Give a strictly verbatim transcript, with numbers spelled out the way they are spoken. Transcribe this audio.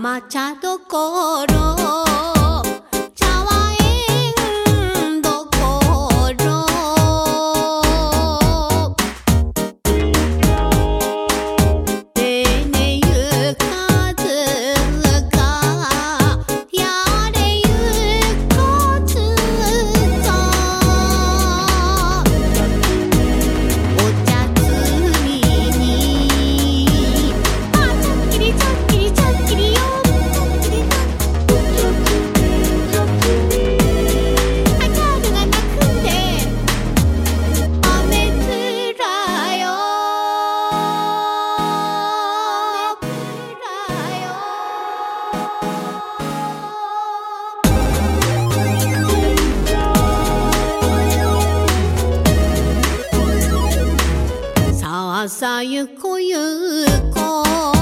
甘茶どころ茶は縁どころ丁寧ゆかずかやれゆこつぞお茶摘みにあちゃっきりちゃっきりちゃっきりよあちゃるがなくて雨つらよさあさゆこゆこ